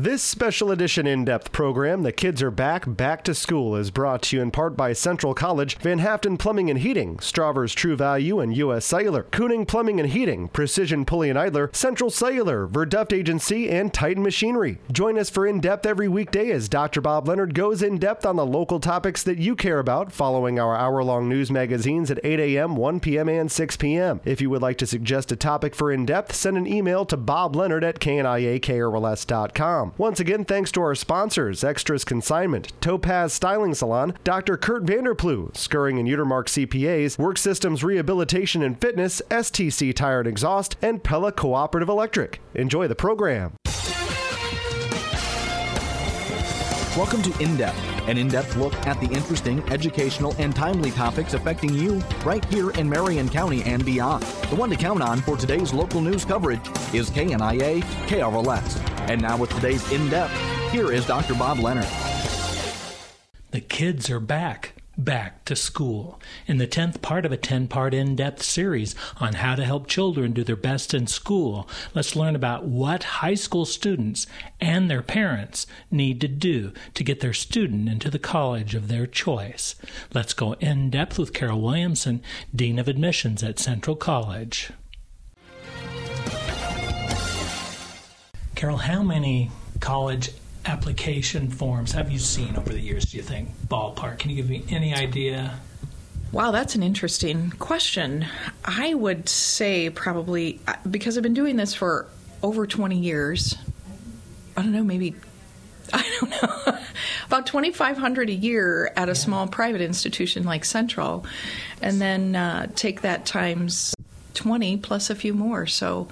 This special edition in-depth program, The Kids Are Back to School, is brought to you in part by Central College, Van Haften Plumbing and Heating, Stravers True Value, and U.S. Cellular, Kooning Plumbing and Heating, Precision Pulley and Idler, Central Cellular, Verduft Agency, and Titan Machinery. Join us for In-Depth every weekday as Dr. Bob Leonard goes in-depth on the local topics that you care about, following our hour-long news magazines at 8 a.m., 1 p.m., and 6 p.m. If you would like to suggest a topic for In-Depth, send an email to bobleonard@kniakrls.com. Once again, thanks to our sponsors, Extras Consignment, Topaz Styling Salon, Dr. Kurt Vanderplu, Scurring and Utermark CPAs, Work Systems Rehabilitation and Fitness, STC Tire and Exhaust, and Pella Cooperative Electric. Enjoy the program. Welcome to In-Depth, an in-depth look at the interesting, educational, and timely topics affecting you right here in Marion County and beyond. The one to count on for today's local news coverage is KNIA KRLS. And now with today's In-Depth, here is Dr. Bob Leonard. The kids are back to school in the 10th part of a 10-part in-depth series on how to help children do their best in school. Let's learn about what high school students and their parents need to do to get their student into the college of their choice. Let's go in-depth with Carol Williamson, Dean of Admissions at Central College. Carol, how many college application forms have you seen over the years, do you think? Ballpark. Can you give me any idea? Wow, that's an interesting question. I would say probably, because I've been doing this for over 20 years, about 2,500 a year at a small private institution like Central, and then take that times 20 plus a few more, so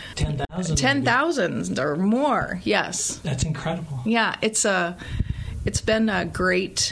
10,000 or more, yes. That's incredible. Yeah, it's been a great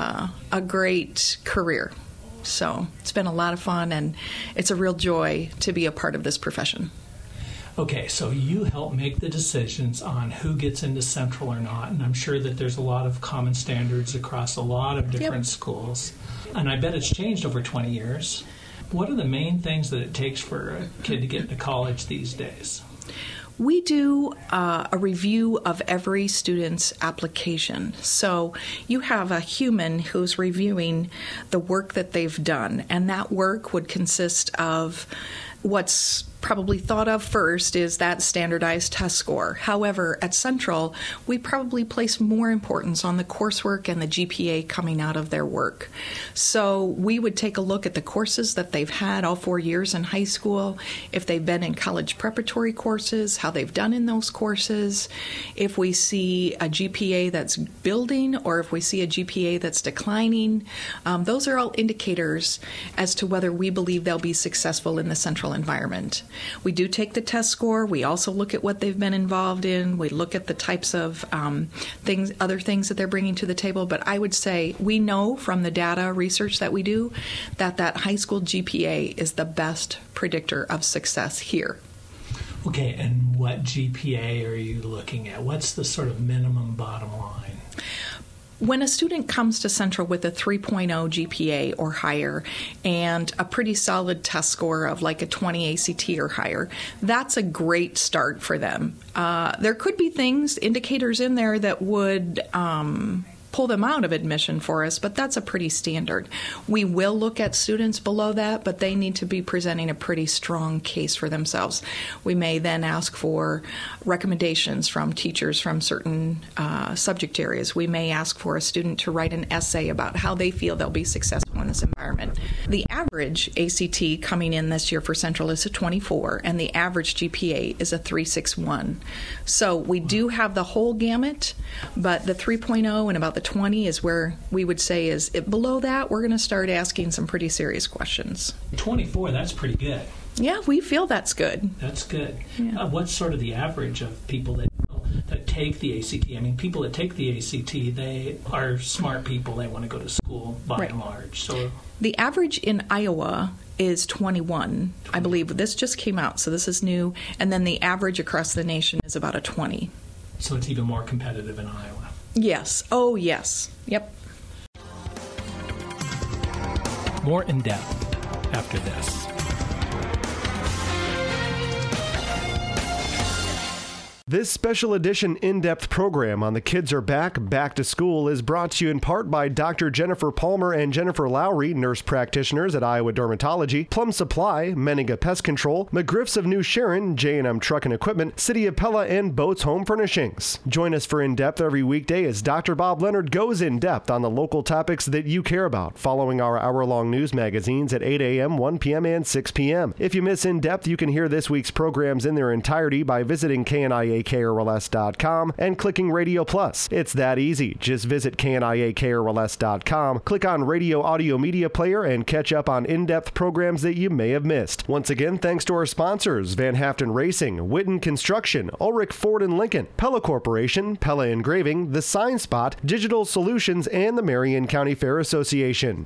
career. So it's been a lot of fun, and it's a real joy to be a part of this profession. Okay, so you help make the decisions on who gets into Central or not, and I'm sure that there's a lot of common standards across a lot of different schools. And I bet it's changed over 20 years. What are the main things that it takes for a kid to get into college these days? We do a review of every student's application. So you have a human who's reviewing the work that they've done, and that work would consist of what's probably thought of first is that standardized test score. However, at Central, we probably place more importance on the coursework and the GPA coming out of their work. So we would take a look at the courses that they've had all 4 years in high school, if they've been in college preparatory courses, how they've done in those courses, if we see a GPA that's building or if we see a GPA that's declining. Those are all indicators as to whether we believe they'll be successful in the Central environment. We do take the test score. We also look at what they've been involved in. We look at the types of other things that they're bringing to the table. But I would say we know from the data research that we do that high school GPA is the best predictor of success here. Okay, and what GPA are you looking at? What's the sort of minimum bottom line? When a student comes to Central with a 3.0 GPA or higher and a pretty solid test score of like a 20 ACT or higher, that's a great start for them. There could be indicators in there that would pull them out of admission for us, but that's a pretty standard. We will look at students below that, but they need to be presenting a pretty strong case for themselves. We may then ask for recommendations from teachers from certain subject areas. We may ask for a student to write an essay about how they feel they'll be successful in this environment. The average ACT coming in this year for Central is a 24, and the average GPA is a 3.61. So we do have the whole gamut, but the 3.0 and about the 20 is where we would say is below that, we're going to start asking some pretty serious questions. 24, that's pretty good. Yeah, we feel that's good. That's good. Yeah. What's sort of the average of people that take the ACT? I mean, people that take the ACT, they are smart people. They want to go to school by and large. So the average in Iowa is 21. I believe this just came out, so this is new. And then the average across the nation is about a 20. So it's even more competitive in Iowa. Yes. Oh, yes. Yep. More in depth after this. This special edition in-depth program on The Kids Are Back, Back to School is brought to you in part by Dr. Jennifer Palmer and Jennifer Lowry, nurse practitioners at Iowa Dermatology, Plum Supply, Menninga Pest Control, McGriff's of New Sharon, J&M Truck and Equipment, City of Pella, and Boats Home Furnishings. Join us for In-Depth every weekday as Dr. Bob Leonard goes in-depth on the local topics that you care about, following our hour-long news magazines at 8 a.m., 1 p.m., and 6 p.m. If you miss In-Depth, you can hear this week's programs in their entirety by visiting KNIAKRLS.com and clicking Radio Plus. It's that easy. Just visit KNIAKRLS.com, click on Radio Audio Media Player, and catch up on in-depth programs that you may have missed. Once again, thanks to our sponsors, Van Haften Racing, Witten Construction, Ulrich Ford and Lincoln, Pella Corporation, Pella Engraving, The Sign Spot, Digital Solutions, and the Marion County Fair Association.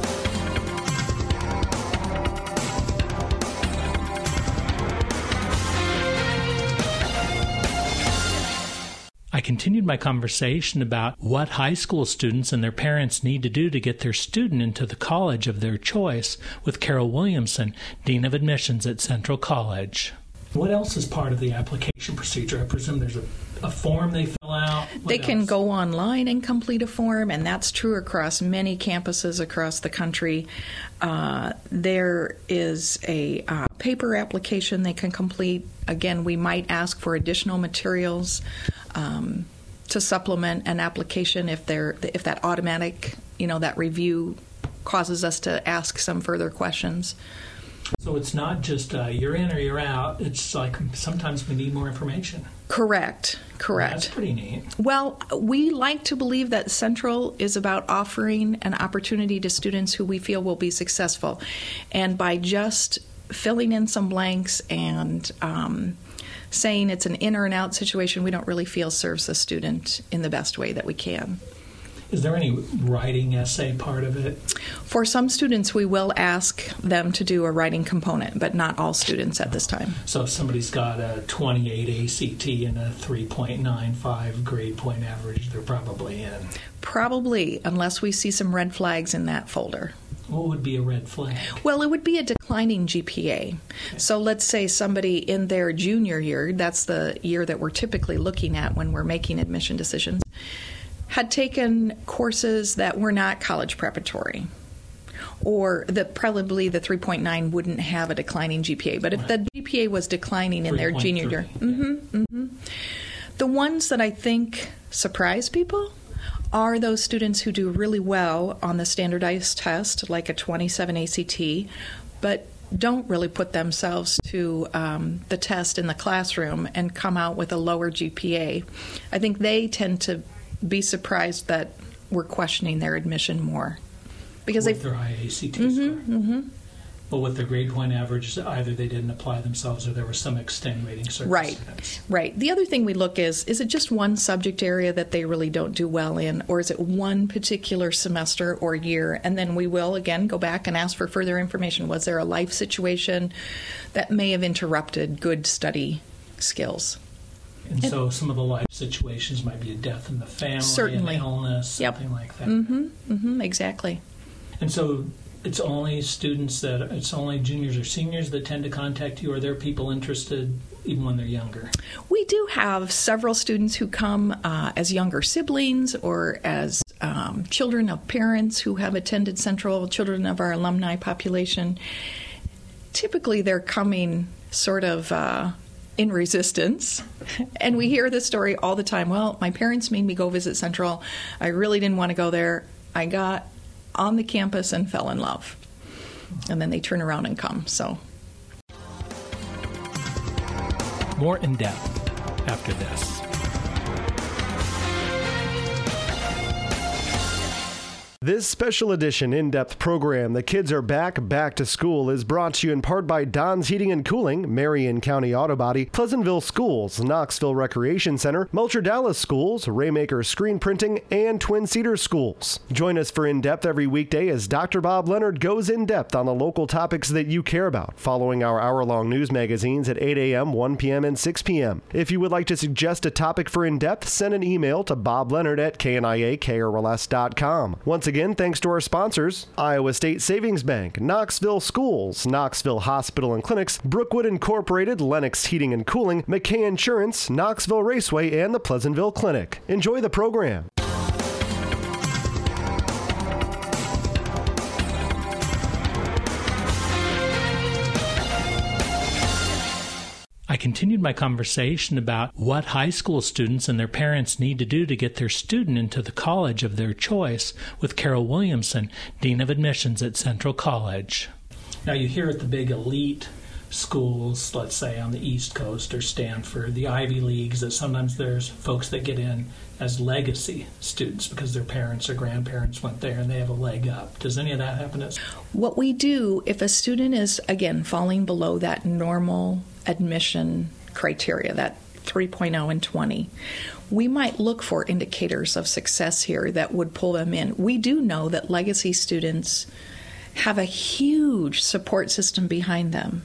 I continued my conversation about what high school students and their parents need to do to get their student into the college of their choice with Carol Williamson, Dean of Admissions at Central College. What else is part of the application procedure? I presume there's a form they fill out. They can go online and complete a form, and that's true across many campuses across the country. There is a paper application they can complete. Again, we might ask for additional materials to supplement an application if that automatic, that review causes us to ask some further questions. So it's not just you're in or you're out. It's like sometimes we need more information. Correct. That's pretty neat. Well, we like to believe that Central is about offering an opportunity to students who we feel will be successful. And by just filling in some blanks and saying it's an in or an out situation, we don't really feel serves the student in the best way that we can. Is there any writing essay part of it? For some students, we will ask them to do a writing component, but not all students at this time. So if somebody's got a 28 ACT and a 3.95 grade point average, they're probably in. Probably, unless we see some red flags in that folder. What would be a red flag? Well, it would be a declining GPA. Okay. So let's say somebody in their junior year, that's the year that we're typically looking at when we're making admission decisions, had taken courses that were not college preparatory, or that probably the 3.9 wouldn't have a declining GPA. But if the GPA was declining in their junior year, the ones that I think surprise people are those students who do really well on the standardized test, like a 27 ACT, but don't really put themselves to the test in the classroom and come out with a lower GPA. I think they tend to be surprised that we're questioning their admission more. Because with their high ACT score. But with their grade point average, either they didn't apply themselves or there was some extenuating circumstance. Right. The other thing we look is it just one subject area that they really don't do well in, or is it one particular semester or year? And then we will, again, go back and ask for further information. Was there a life situation that may have interrupted good study skills? And so some of the life situations might be a death in the family, certainly. An illness, something like that. Exactly. And so it's only it's only juniors or seniors that tend to contact you, or are there people interested even when they're younger? We do have several students who come as younger siblings or as children of parents who have attended Central, children of our alumni population. Typically they're coming sort of in resistance. And we hear this story all the time. Well, my parents made me go visit Central. I really didn't want to go there. I got on the campus and fell in love. And then they turn around and come. So more in depth after this. This special edition in-depth program, The Kids Are Back, Back to School, is brought to you in part by Don's Heating and Cooling, Marion County Auto Body, Pleasantville Schools, Knoxville Recreation Center, Melcher Dallas Schools, Raymaker Screen Printing, and Twin Cedars Schools. Join us for In-Depth every weekday as Dr. Bob Leonard goes in-depth on the local topics that you care about, following our hour-long news magazines at 8 a.m., 1 p.m., and 6 p.m. If you would like to suggest a topic for In-Depth, send an email to bobleonard@kniakrls.com. Once again, again thanks to our sponsors: Iowa State Savings Bank, Knoxville Schools, Knoxville Hospital and Clinics, Brookwood Incorporated, Lennox Heating and Cooling, McKay Insurance, Knoxville Raceway, and the Pleasantville Clinic. Enjoy the program. I continued my conversation about what high school students and their parents need to do to get their student into the college of their choice with Carol Williamson, Dean of Admissions at Central College. Now, you hear at the big elite schools, let's say on the East Coast or Stanford, the Ivy Leagues, that sometimes there's folks that get in as legacy students because their parents or grandparents went there and they have a leg up. Does any of that happen? What we do, if a student is, again, falling below that normal admission criteria, that 3.0 and 20, we might look for indicators of success here that would pull them in. We do know that legacy students have a huge support system behind them.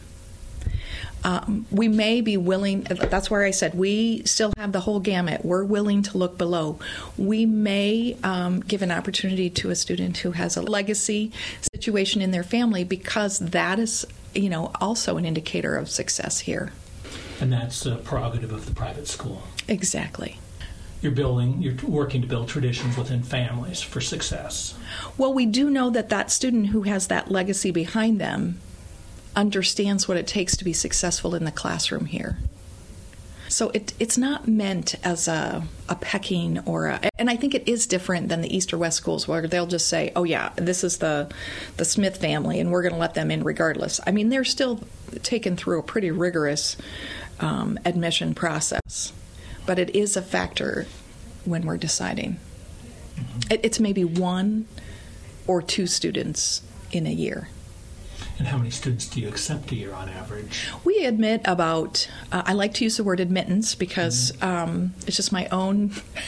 We may be willing, that's where I said we still have the whole gamut. We're willing to look below. We may give an opportunity to a student who has a legacy situation in their family because that is, also an indicator of success here. And that's a prerogative of the private school. Exactly. You're working to build traditions within families for success. Well, we do know that student who has that legacy behind them understands what it takes to be successful in the classroom here. So it's not meant as a pecking and I think it is different than the East or West schools where they'll just say, oh yeah, this is the Smith family and we're going to let them in regardless. I mean, they're still taken through a pretty rigorous admission process, but it is a factor when we're deciding. Mm-hmm. It's maybe 1 or 2 students in a year. And how many students do you accept a year on average? We admit about, I like to use the word admittance because it's just my own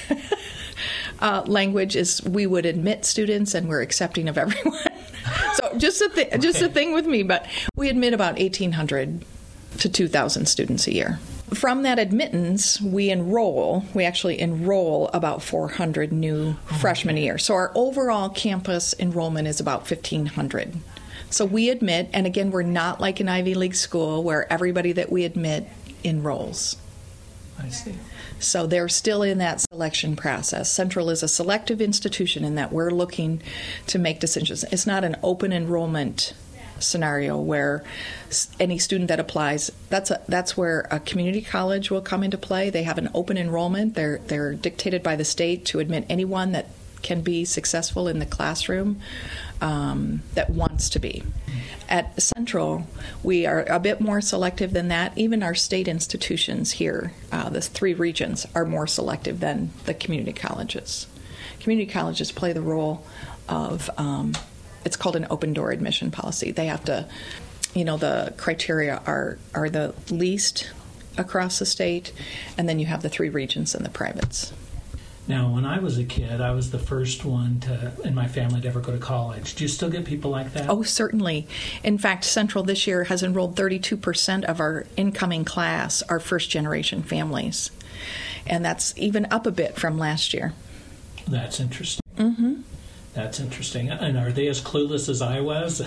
language is we would admit students and we're accepting of everyone. So just a thing with me, but we admit about 1,800 to 2,000 students a year. From that admittance, we actually enroll about 400 new freshmen a year. So our overall campus enrollment is about 1,500. So we admit, and again, we're not like an Ivy League school where everybody that we admit enrolls. I see. So they're still in that selection process. Central is a selective institution in that we're looking to make decisions. It's not an open enrollment scenario where any student that applies, that's where a community college will come into play. They have an open enrollment. They're dictated by the state to admit anyone that can be successful in the classroom that wants to be. At Central, we are a bit more selective than that. Even our state institutions here, the 3 regions, are more selective than the community colleges. Community colleges play the role of, it's called an open door admission policy. They have to, the criteria are the least across the state, and then you have the 3 regions and the privates. Now, when I was a kid, I was the first one in my family to ever go to college. Do you still get people like that? Oh, certainly. In fact, Central this year has enrolled 32% of our incoming class are first-generation families. And that's even up a bit from last year. That's interesting. Mm-hmm. That's interesting. And are they as clueless as I was?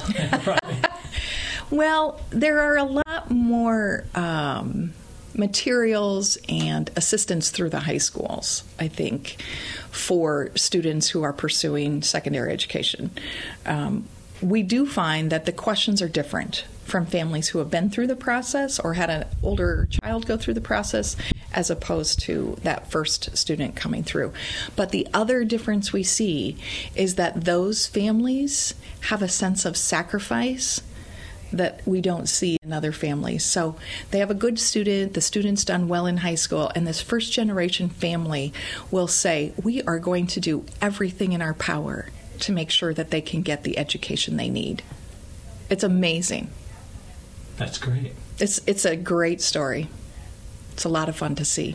Well, there are a lot more materials and assistance through the high schools, I think, for students who are pursuing secondary education. We do find that the questions are different from families who have been through the process or had an older child go through the process as opposed to that first student coming through. But the other difference we see is that those families have a sense of sacrifice that we don't see in other families. So they have a good student, the student's done well in high school, and this first generation family will say, we are going to do everything in our power to make sure that they can get the education they need. It's amazing. That's great. It's a great story. It's a lot of fun to see.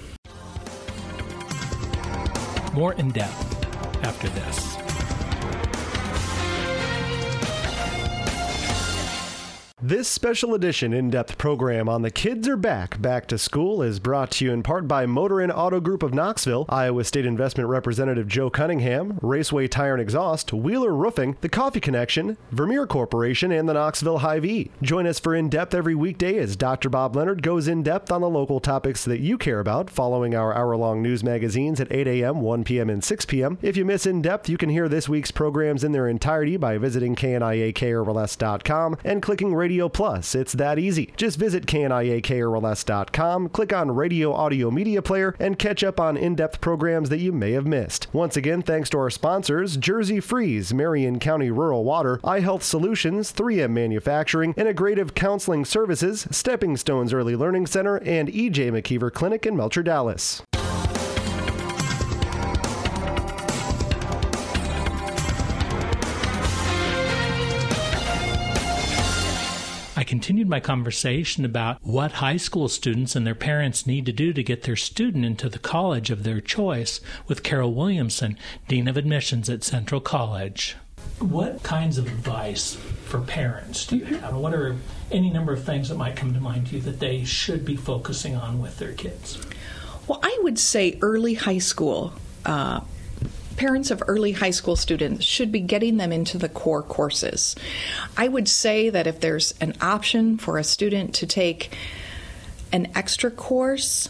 More in depth after this. This special edition in-depth program on The Kids Are Back to School is brought to you in part by Motor and Auto Group of Knoxville, Iowa State Investment Representative Joe Cunningham, Raceway Tire and Exhaust, Wheeler Roofing, The Coffee Connection, Vermeer Corporation, and the Knoxville Hy-Vee. Join us for In-Depth every weekday as Dr. Bob Leonard goes in-depth on the local topics that you care about, following our hour-long news magazines at 8 a.m., 1 p.m., and 6 p.m. If you miss In-Depth, you can hear this week's programs in their entirety by visiting kniakrls.com and clicking Radio Plus. It's that easy. Just visit kniakrls.com, click on Radio Audio Media Player, and catch up on in-depth programs that you may have missed. Once again, thanks to our sponsors, Jersey Freeze, Marion County Rural Water, iHealth Solutions, 3M Manufacturing, Integrative Counseling Services, Stepping Stones Early Learning Center, and E.J. McKeever Clinic in Melcher, Dallas. I continued my conversation about what high school students and their parents need to do to get their student into the college of their choice with Carol Williamson, Dean of Admissions at Central College. What kinds of advice for parents do you have? What are any number of things that might come to mind to you that they should be focusing on with their kids? Well, I would say early high school. Parents of early high school students should be getting them into the core courses. I would say that if there's an option for a student to take an extra course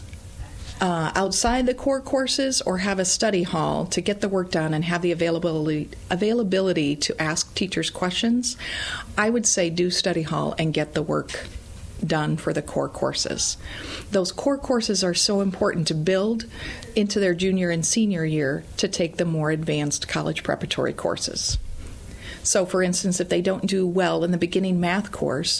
outside the core courses or have a study hall to get the work done and have the availability to ask teachers questions, I would say do study hall and get the work done for the core courses. Those core courses are so important to build into their junior and senior year to take the more advanced college preparatory courses. So, for instance, if they don't do well in the beginning math course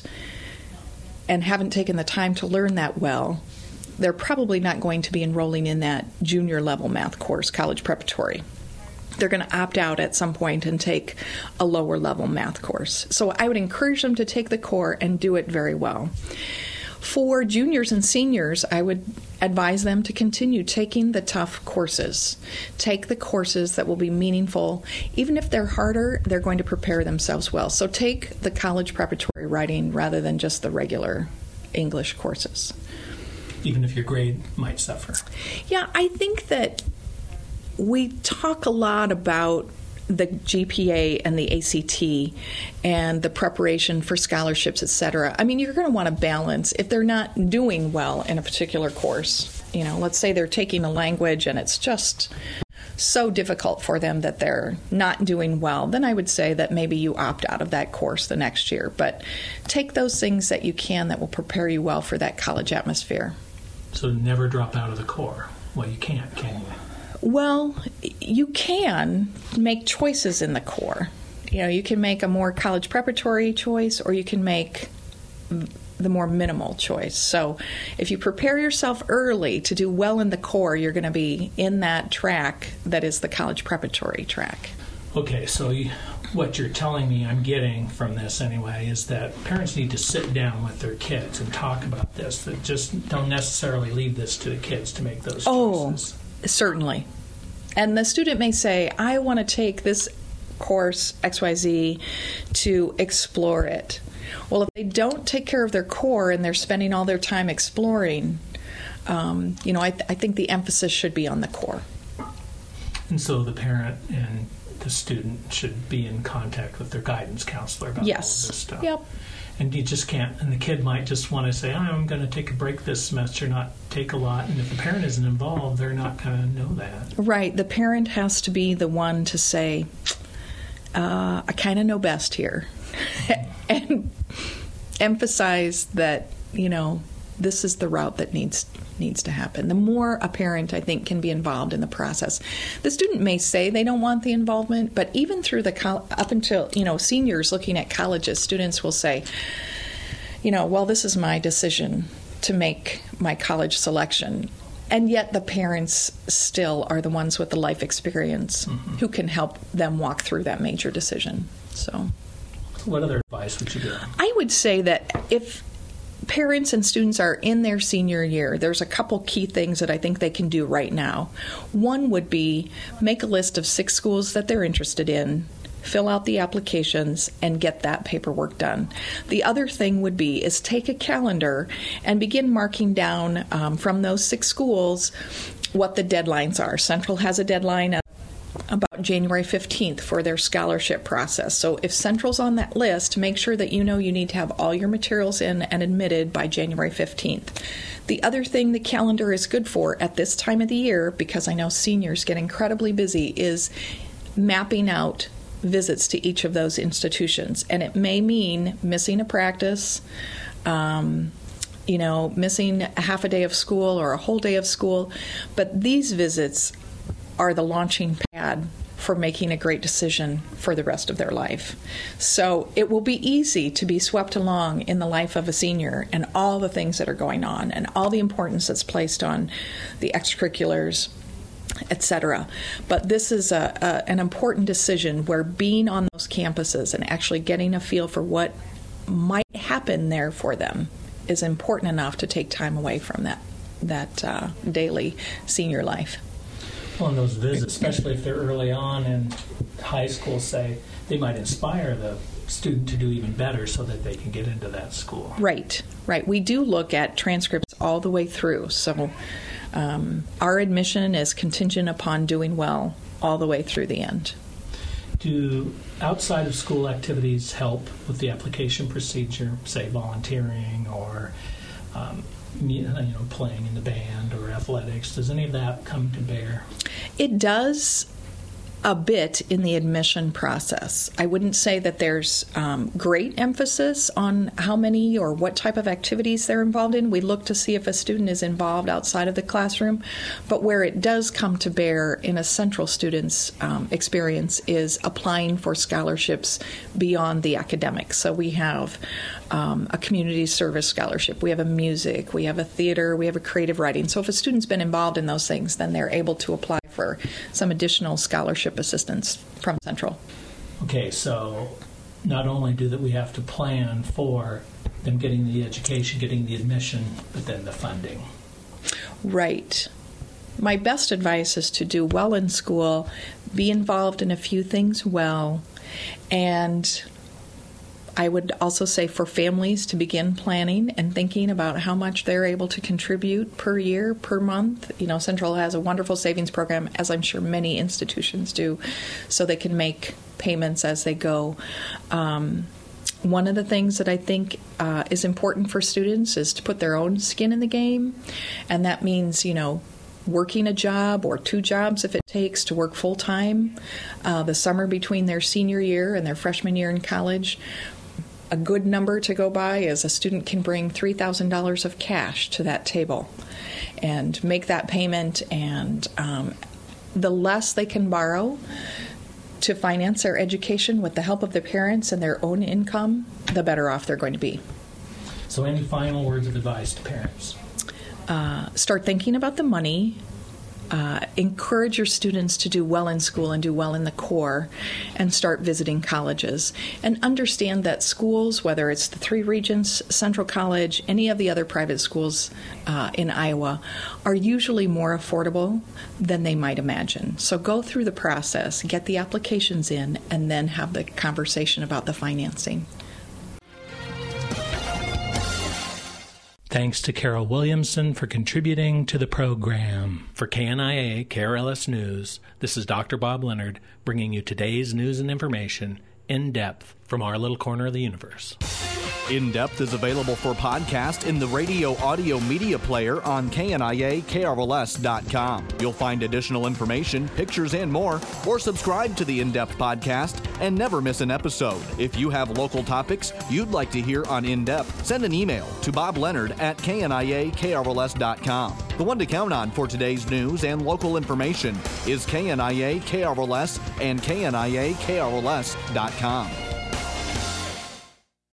and haven't taken the time to learn that well, they're probably not going to be enrolling in that junior level math course, college preparatory. They're going to opt out at some point and take a lower level math course. So I would encourage them to take the core and do it very well. For juniors and seniors, I would advise them to continue taking the tough courses. Take the courses that will be meaningful. Even if they're harder, they're going to prepare themselves well. So take the college preparatory writing rather than just the regular English courses. Even if your grade might suffer. Yeah, I think that we talk a lot about the GPA and the ACT and the preparation for scholarships, etc. I mean, you're going to want to balance. If they're not doing well in a particular course, let's say they're taking a language and it's just so difficult for them that they're not doing well, then I would say that maybe you opt out of that course the next year. But take those things that you can that will prepare you well for that college atmosphere. So never drop out of the core. Well, you can't, can you? Well, you can make choices in the core. You can make a more college preparatory choice or you can make the more minimal choice. So if you prepare yourself early to do well in the core, you're going to be in that track that is the college preparatory track. Okay, so what you're telling me I'm getting from this anyway is that parents need to sit down with their kids and talk about this. That just don't necessarily leave this to the kids to make those choices. Certainly. And the student may say, I want to take this course, XYZ, to explore it. Well, if they don't take care of their core and they're spending all their time exploring, I think the emphasis should be on the core. And so the parent and the student should be in contact with their guidance counselor about all of this stuff. Yep. And you just can't, and the kid might just want to say, I'm going to take a break this semester, not take a lot. And if the parent isn't involved, they're not going to know that. Right. The parent has to be the one to say, I kind of know best here. And emphasize that, this is the route that needs to happen. The more a parent, I think, can be involved in the process. The student may say they don't want the involvement, but even through up until, seniors looking at colleges, students will say, well, this is my decision to make my college selection. And yet the parents still are the ones with the life experience who can help them walk through that major decision. So, what other advice would you give? I would say that if parents and students are in their senior year, there's a couple key things that I think they can do right now. One would be make a list of 6 schools that they're interested in, fill out the applications, and get that paperwork done. The other thing would be is take a calendar and begin marking down from those 6 schools what the deadlines are. Central has a deadline about January 15th for their scholarship process. So if Central's on that list, make sure that you know you need to have all your materials in and admitted by January 15th. The other thing the calendar is good for at this time of the year, because I know seniors get incredibly busy, is mapping out visits to each of those institutions. And it may mean missing a practice, missing a half a day of school or a whole day of school. But these visits are the launching pad for making a great decision for the rest of their life. So it will be easy to be swept along in the life of a senior and all the things that are going on and all the importance that's placed on the extracurriculars, etc. But this is an important decision where being on those campuses and actually getting a feel for what might happen there for them is important enough to take time away from that daily senior life. Well, and those visits, especially if they're early on in high school, say, they might inspire the student to do even better so that they can get into that school. Right. We do look at transcripts all the way through. So our admission is contingent upon doing well all the way through the end. Do outside of school activities help with the application procedure, say volunteering or playing in the band or athletics? Does any of that come to bear? It does a bit in the admission process. I wouldn't say that there's great emphasis on how many or what type of activities they're involved in. We look to see if a student is involved outside of the classroom, but where it does come to bear in a Central student's experience is applying for scholarships beyond the academics. So we have a community service scholarship, we have a music, we have a theater, we have a creative writing. So if a student's been involved in those things, then they're able to apply for some additional scholarship assistance from Central. Okay, so not only do that we have to plan for them getting the education, getting the admission, but then the funding. Right. My best advice is to do well in school, be involved in a few things well, and I would also say for families to begin planning and thinking about how much they're able to contribute per year, per month. Central has a wonderful savings program, as I'm sure many institutions do, so they can make payments as they go. One of the things that I think is important for students is to put their own skin in the game, and that means, working a job or 2 jobs if it takes to work full-time the summer between their senior year and their freshman year in college. A good number to go by is a student can bring $3,000 of cash to that table and make that payment, and the less they can borrow to finance their education with the help of their parents and their own income, the better off they're going to be. So any final words of advice to parents? Start thinking about the money. Encourage your students to do well in school and do well in the core, and start visiting colleges. And understand that schools, whether it's the 3 Regents, Central College, any of the other private schools in Iowa, are usually more affordable than they might imagine. So go through the process, get the applications in, and then have the conversation about the financing. Thanks to Carol Williamson for contributing to the program. For KNIA KRLS News, this is Dr. Bob Leonard bringing you today's news and information in depth from our little corner of the universe. In Depth is available for podcast in the radio audio media player on KNIA-KRLS.com. You'll find additional information, pictures, and more, or subscribe to the In Depth podcast and never miss an episode. If you have local topics you'd like to hear on In Depth, send an email to bobleonard@KNIA-KRLS.com. The one to count on for today's news and local information is KNIA-KRLS and KNIA-KRLS.com.